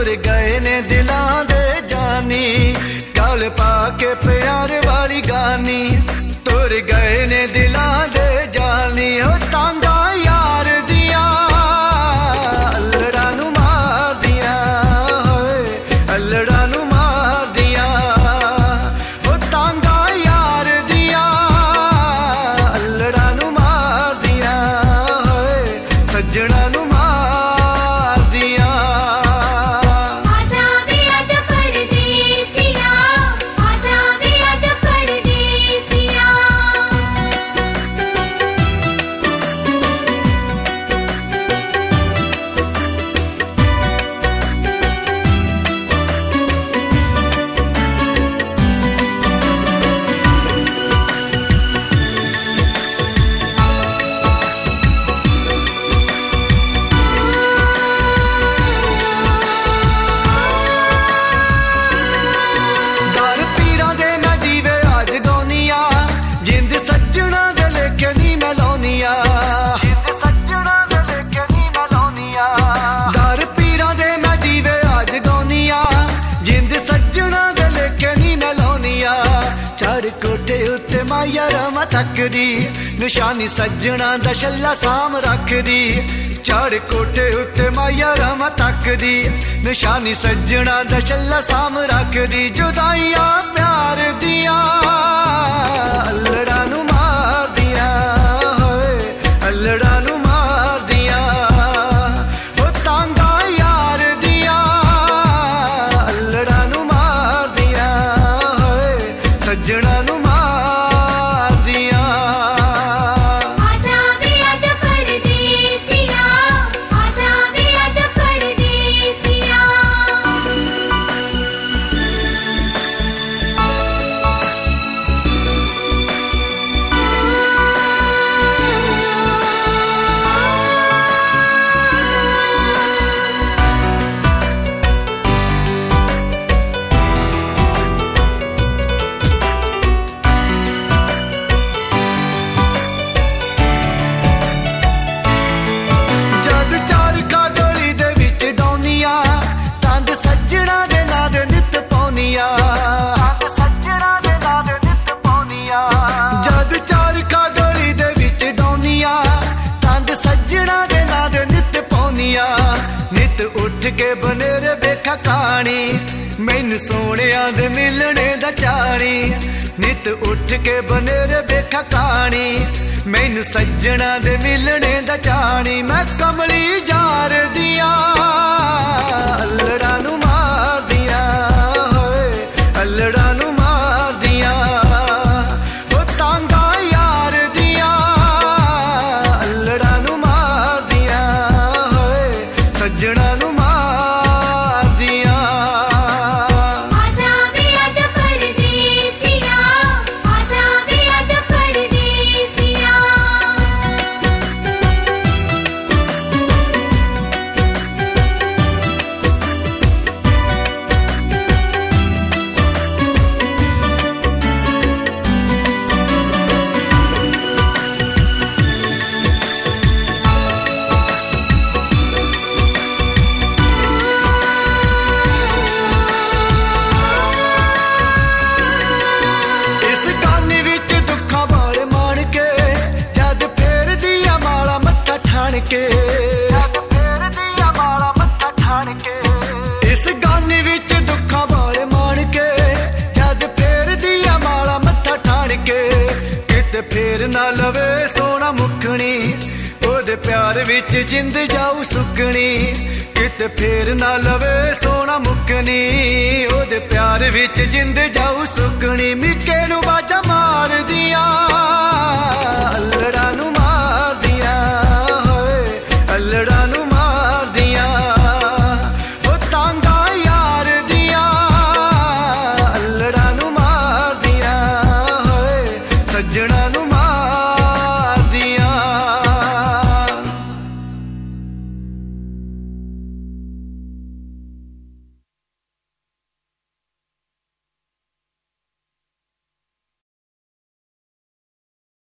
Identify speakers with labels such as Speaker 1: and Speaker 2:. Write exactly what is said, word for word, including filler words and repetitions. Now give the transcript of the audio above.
Speaker 1: तुर गए ने दिलां दे जानी गल पाके प्यार वाली गानी तुर गए ने दिलां दे जानी ओ तांगा यार दिया अल्लड़ा नू मार दिया अल्लड़ा नू मार दिया ओ तांगा यार दिया अल्लड़ा नू मार दिया सज्जणा नू मार दिया। कोठे उत्ते माया रमा तकदी निशानी सज्जणा दा छल्ला साम रखदी चढ़ कोठे उत्ते माया रमा तकदी निशानी सज्जणा दा छल्ला साम रखदी जुदाइयां प्यार दिया अल्लड़ा नू मार दिया अल्लड़ा नू मार दिया ओ तांगा यार दिया अल्लड़ा नू मार दिया सज्जणा नू मार दिया। नित उठ के बनेरे बेखा कहानी मैनू सोहणिया दे मिलने दा चाणी नित उठ के बनेरे बेखा कहानी मैनू सज्जणा दे मिलने दा चाणी मैं कमली जार दिया अल्लड़ा नू मार दिया अल्लड़ा नू मार दिया ओ तांगा यार दिया अल्लड़ा नू मार दिया सज्जणा नू मार दिया। के जग फेर दिया माला मत्था ठाण के इस गाने विच दुखा वाले मान के जग फेर दिया माला मत्था ठाण के किते फेर ना लवे सोना मुखनी ओदे प्यार विच जिंद जाऊ सुकनी किते फेर ना लवे सोना मुखनी ओदे प्यार विच जिंद जाऊ सुकनी मिके नू बाजा मार दिया।